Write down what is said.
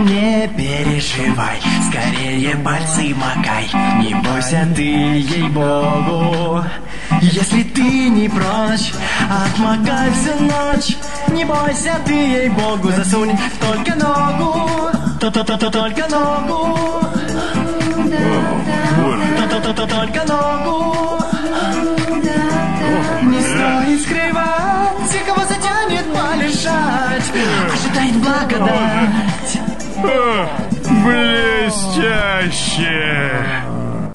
не переживай, скорее пальцы макай. Не бойся ты, ей-богу, если ты не прочь, отмокай всю ночь. Не бойся ты, ей-богу, засунь только ногу, только ногу, только ногу. Не стоит скрывать, кого затянет полежать, ожидает благодать. Блестяще!